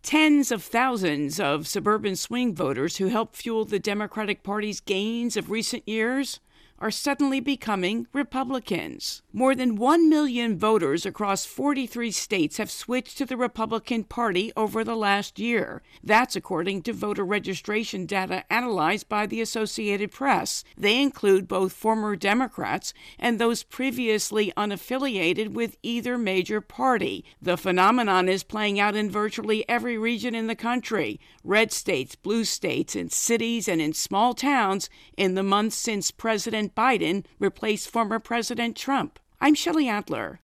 Tens of thousands of suburban swing voters who helped fuel the Democratic Party's gains of recent years are suddenly becoming Republicans. More than 1 million voters across 43 states have switched to the Republican Party over the last year. That's according to voter registration data analyzed by the Associated Press. They include both former Democrats and those previously unaffiliated with either major party. The phenomenon is playing out in virtually every region in the country, red states, blue states, in cities and in small towns in the months since President Biden replaced former President Trump. I'm Shelley Adler.